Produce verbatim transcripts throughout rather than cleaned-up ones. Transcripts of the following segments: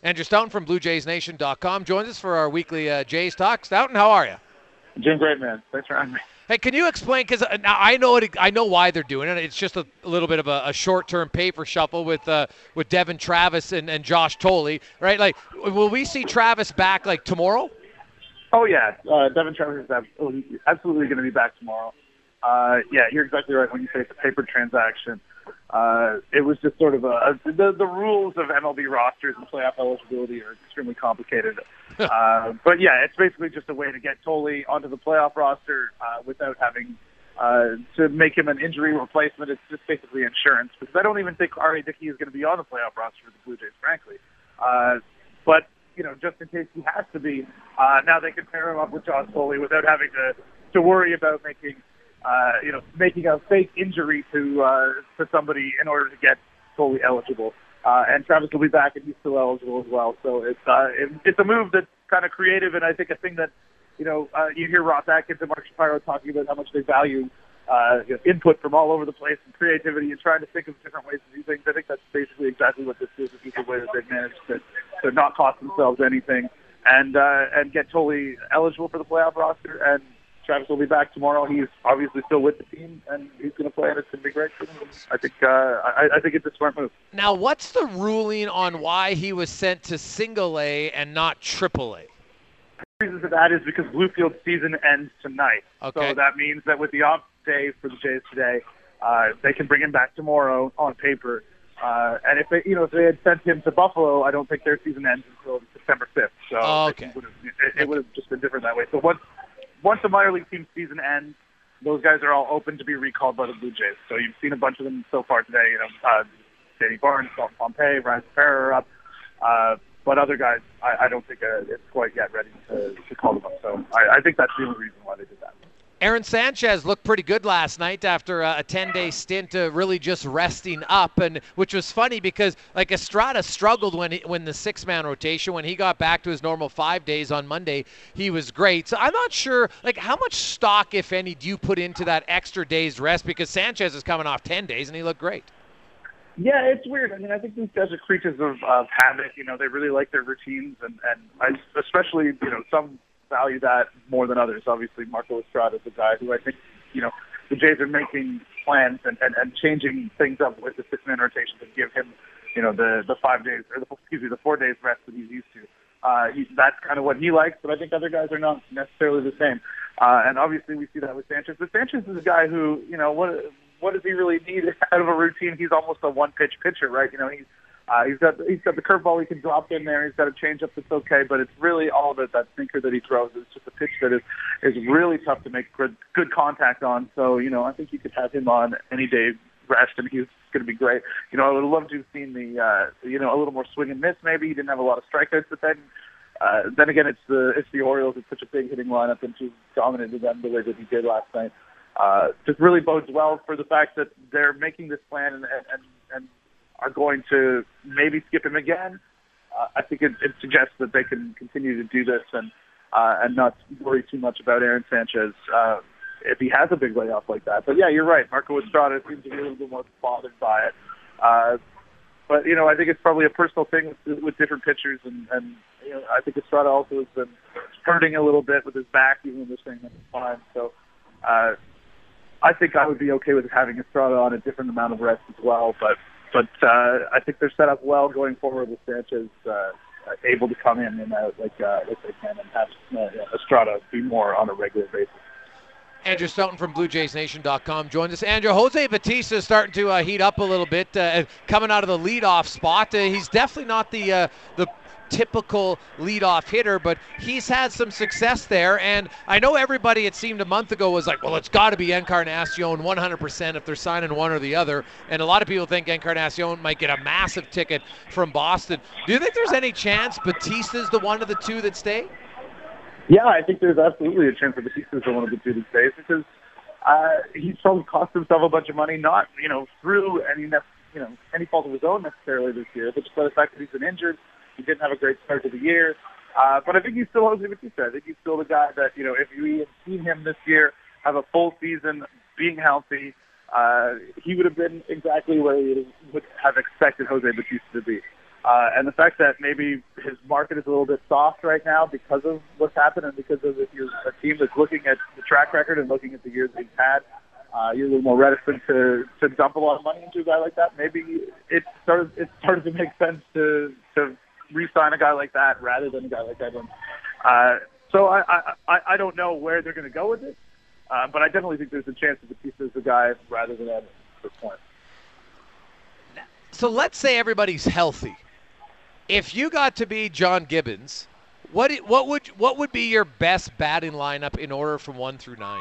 Andrew Stoughton from Blue Jays Nation dot com joins us for our weekly uh, Jays Talk. Stoughton, how are you? Doing great, man. Thanks for having me. Hey, can you explain? Because now I know it. I know why they're doing it. It's just a, a little bit of a, a short-term paper shuffle with uh, with Devin Travis and, and Josh Thole, right? Like, will we see Travis back like tomorrow? Oh yeah, uh, Devin Travis is absolutely, absolutely going to be back tomorrow. Uh, yeah, you're exactly right when you say it's a paper transaction. Uh, it was just sort of a, a the the rules of M L B rosters and playoff eligibility are extremely complicated. uh, but yeah, it's basically just a way to get Thole onto the playoff roster uh, without having uh, to make him an injury replacement. It's just basically insurance, because I don't even think R A. Dickey is going to be on the playoff roster for the Blue Jays, frankly. Uh, but you know, just in case he has to be, uh, now they can pair him up with Josh Thole without having to to worry about making. Uh, you know, making a fake injury to uh, to somebody in order to get Thole eligible. Uh, and Travis will be back, and he's still eligible as well. So it's uh, it, it's a move that's kind of creative, and I think a thing that, you know, uh, you hear Ross Atkins and Mark Shapiro talking about how much they value uh, you know, input from all over the place and creativity and trying to think of different ways to do things. I think that's basically exactly what this is. It's the way that they've managed to, to not cost themselves anything and uh, and get Thole eligible for the playoff roster. And Travis will be back tomorrow. He's obviously still with the team, and he's going to play, and it's going to be great for him. I think uh, I, I think it's a smart move. Now, what's the ruling on why he was sent to Single A and not Triple A? The reason for that is because Bluefield's season ends tonight. Okay. So that means that with the off day for the Jays today, uh, they can bring him back tomorrow on paper. Uh, and if they, you know, if they had sent him to Buffalo, I don't think their season ends until September fifth. So oh, okay. it would have it, it would have just been different that way. So once once the minor league team season ends, those guys are all open to be recalled by the Blue Jays. So you've seen a bunch of them so far today. You know, uh, Danny Barnes, Dalton Pompey, Ryan Ferrer are up. Uh, but other guys, I, I don't think uh, it's quite yet ready to, to call them up. So I, I think that's the only reason why they did that. Aaron Sanchez looked pretty good last night after a ten-day stint of really just resting up, and which was funny because like Estrada struggled when he, when the six-man rotation. When he got back to his normal five days on Monday, he was great. So I'm not sure, like, how much stock, if any, do you put into that extra day's rest? Because Sanchez is coming off ten days and he looked great. Yeah, it's weird. I mean, I think these guys are creatures of, of habit. You know, they really like their routines, and and I, especially you know some. value that more than others. Obviously, Marco Estrada is a guy who I think, you know, the Jays are making plans and, and, and changing things up with the six-man rotation to give him, you know, the, the five days, or the, excuse me, the four days rest that he's used to. Uh, he, that's kind of what he likes, but I think other guys are not necessarily the same. Uh, and obviously we see that with Sanchez. But Sanchez is a guy who, you know, what what does he really need out of a routine? He's almost a one-pitch pitcher, right? You know, he's Uh, he's got he's got the curveball he can drop in there. He's got a changeup that's okay, but it's really all about that sinker that he throws. It's just a pitch that is is really tough to make good good contact on. So you know, I think you could have him on any day rest, and he's going to be great. You know, I would love to have seen the uh, you know a little more swing and miss. Maybe he didn't have a lot of strikeouts, but then uh, then again, it's the it's the Orioles. It's such a big hitting lineup, and to dominated them the way that he did last night. Uh, just really bodes well for the fact that they're making this plan and and and. are going to maybe skip him again. Uh, I think it, it suggests that they can continue to do this and uh, and not worry too much about Aaron Sanchez uh, if he has a big layoff like that. But yeah, you're right. Marco Estrada seems to be a little bit more bothered by it. Uh, but you know, I think it's probably a personal thing with, with different pitchers, and, and you know, I think Estrada also has been hurting a little bit with his back, even when they're saying that it's fine. So. Uh, I think I would be okay with having Estrada on a different amount of rest as well, but But uh, I think they're set up well going forward with Sanchez uh, able to come in and out like, uh, like they can and have uh, Estrada be more on a regular basis. Andrew Stoughton from Blue Jays Nation dot com joins us. Andrew, Jose Bautista is starting to uh, heat up a little bit, uh, coming out of the leadoff spot. Uh, he's definitely not the uh, the typical leadoff hitter, but he's had some success there. And I know everybody, it seemed a month ago, was like, well, it's got to be Encarnacion one hundred percent if they're signing one or the other. And a lot of people think Encarnacion might get a massive ticket from Boston. Do you think there's any chance Bautista's the one of the two that stay? Yeah, I think there's absolutely a chance that Bautista's the one of the two that stays because uh, he's probably cost himself a bunch of money, not, you know, through any, you know, any fault of his own necessarily this year, but just by the fact that he's been injured. He didn't have a great start to the year. Uh, but I think he's still Jose Bautista. I think he's still the guy that, you know, if we had seen him this year have a full season, being healthy, uh, he would have been exactly where he would have expected Jose Bautista to be. Uh, and the fact that maybe his market is a little bit soft right now because of what's happened and because of if you're a team that's looking at the track record and looking at the years that he's had, uh, you're a little more reticent to, to dump a lot of money into a guy like that. Maybe it started, it started to make sense to, to re-sign a guy like that rather than a guy like Edwin. Uh, so I, I, I don't know where they're going to go with it, uh, but I definitely think there's a chance that Batista is the guy rather than Edwin at this point. So let's say everybody's healthy. If you got to be John Gibbons, what what would what would be your best batting lineup in order from one through nine?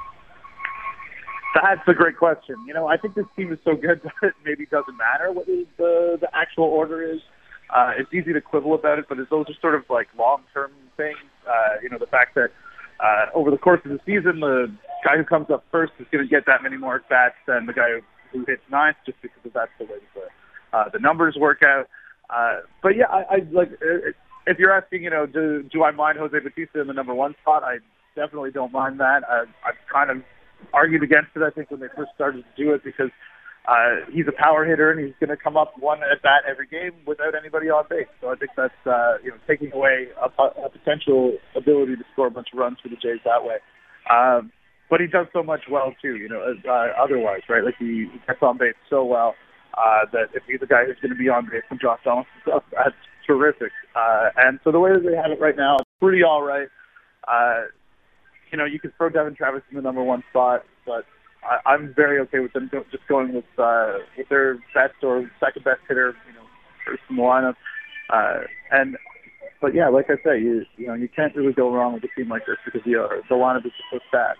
That's a great question. You know, I think this team is so good that it maybe doesn't matter what the the actual order is. Uh, it's easy to quibble about it, but it's those are sort of like long-term things. Uh, you know, the fact that uh, over the course of the season, the guy who comes up first is going to get that many more at-bats than the guy who, who hits ninth, just because that's the way the uh, the numbers work out. Uh, but yeah, I, I like if you're asking, you know, do do I mind Jose Batista in the number one spot? I definitely don't mind that. I, I've kind of argued against it, I think, when they first started to do it because uh, he's a power hitter and he's going to come up one at bat every game without anybody on base. So I think that's uh, you know taking away a, a potential ability to score a bunch of runs for the Jays that way. Um, but he does so much well too, you know, uh, otherwise, right? Like he, he gets on base so well. Uh, that if he's a guy who's going to be on base and Josh Donaldson stuff, that's terrific. Uh, and so the way that they have it right now, it's pretty all right. Uh, you know, you can throw Devin Travis in the number one spot, but I, I'm very okay with them go, just going with uh, with their best or second best hitter, you know, first in the lineup. Uh, and but yeah, like I say, you you know, you can't really go wrong with a team like this because the uh, the lineup is so stacked.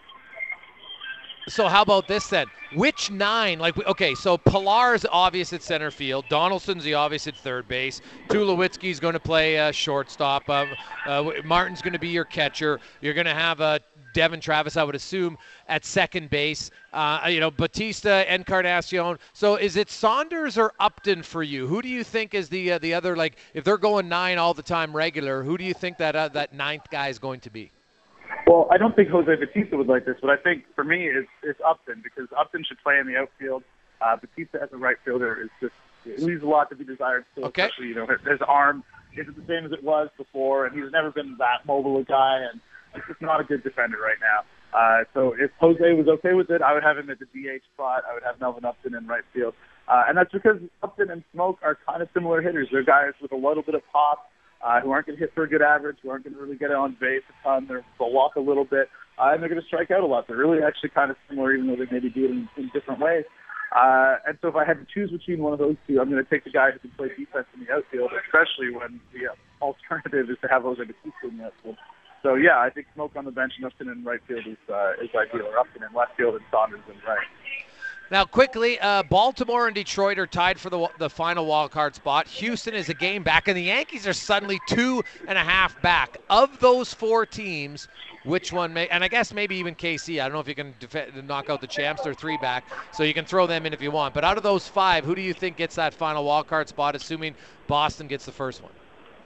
So how about this then? Which nine? Like, okay, so Pilar's obvious at center field. Donaldson's the obvious at third base. Tulowitzki's going to play uh, shortstop. Uh, uh, Martin's going to be your catcher. You're going to have uh, Devin Travis, I would assume, at second base. Uh, you know, Batista, Encarnacion. So is it Saunders or Upton for you? Who do you think is the uh, the other, like, if they're going nine all the time regular, who do you think that uh, that ninth guy is going to be? Well, I don't think Jose Batista would like this, but I think for me it's, it's Upton because Upton should play in the outfield. Uh, Batista as a right fielder is just it leaves a lot to be desired still, okay. Especially, you know, his arm isn't the same as it was before, and he's never been that mobile a guy, and he's just not a good defender right now. Uh, so if Jose was okay with it, I would have him at the D H spot. I would have Melvin Upton in right field. Uh, and that's because Upton and Smoke are kind of similar hitters. They're guys with a little bit of pop. Uh, who aren't going to hit for a good average, who aren't going to really get on base a ton. They're, they'll walk a little bit, uh, and they're going to strike out a lot. They're really actually kind of similar, even though they maybe do it in, in different ways. Uh, and so if I had to choose between one of those two, I'm going to take the guy who can play defense in the outfield, especially when the uh, alternative is to have Jose Batista in the outfield. So, yeah, I think Smoke on the bench and Upton in right field is, uh, is ideal, or Upton in left field and Saunders in right. Now, quickly, uh, Baltimore and Detroit are tied for the the final wild card spot. Houston is a game back, and the Yankees are suddenly two and a half back. Of those four teams, which one may, and I guess maybe even K C, I don't know if you can def- knock out the champs, they're three back, so you can throw them in if you want. But out of those five, who do you think gets that final wild card spot, assuming Boston gets the first one?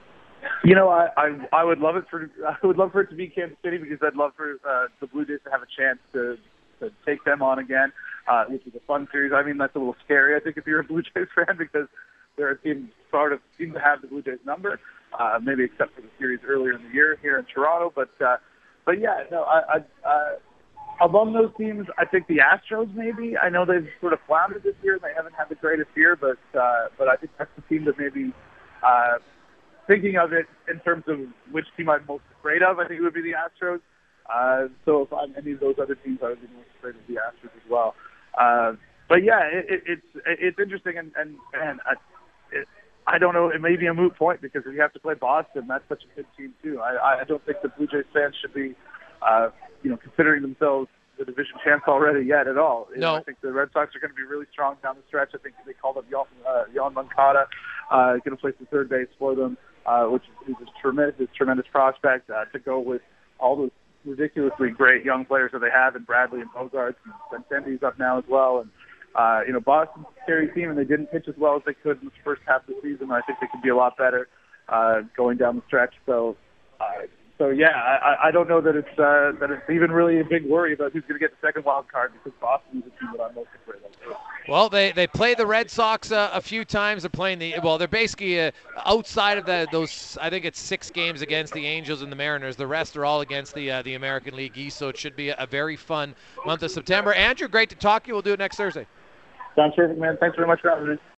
You know, I, I I would love it for I would love for it to be Kansas City because I'd love for uh, the Blue Jays to have a chance to to take them on again. Uh, which is a fun series. I mean, that's a little scary, I think, if you're a Blue Jays fan, because their team sort of seem to have the Blue Jays number, uh, maybe except for the series earlier in the year here in Toronto. But, uh, but yeah, no, I, I, uh, among those teams, I think the Astros maybe. I know they've sort of floundered this year, and they haven't had the greatest year, but uh, but I think that's the team that maybe, uh, thinking of it in terms of which team I'm most afraid of, I think it would be the Astros. Uh, so if I'm any of those other teams, I would be most afraid of the Astros as well. Uh, but yeah, it, it, it's it's interesting, and and, and I, it, I don't know. It may be a moot point because if you have to play Boston, that's such a good team too. I, I don't think the Blue Jays fans should be, uh, you know, considering themselves the division champs already yet at all. You no, know, I think the Red Sox are going to be really strong down the stretch. I think they called up Yohan, uh, Yohan Moncada, uh, going to play some third base for them, uh, which is, is a tremendous, tremendous prospect uh, to go with all those ridiculously great young players that they have in Bradley and Bogarts, and Bentendi's up now as well. And, uh, you know, Boston's a scary team, and they didn't pitch as well as they could in the first half of the season. I think they could be a lot better uh, going down the stretch. So, uh, so yeah, I, I don't know that it's uh, that it's even really a big worry about who's going to get the second wild card, because Boston's the team that I'm most afraid of. Well, they they play the Red Sox uh, a few times. They're playing the well. They're basically uh, outside of the, those. I think it's six games against the Angels and the Mariners. The rest are all against the uh, the American League East. So it should be a, a very fun month of September. Andrew, great to talk to you. We'll do it next Thursday. Sounds perfect, man. Thanks very much for having me.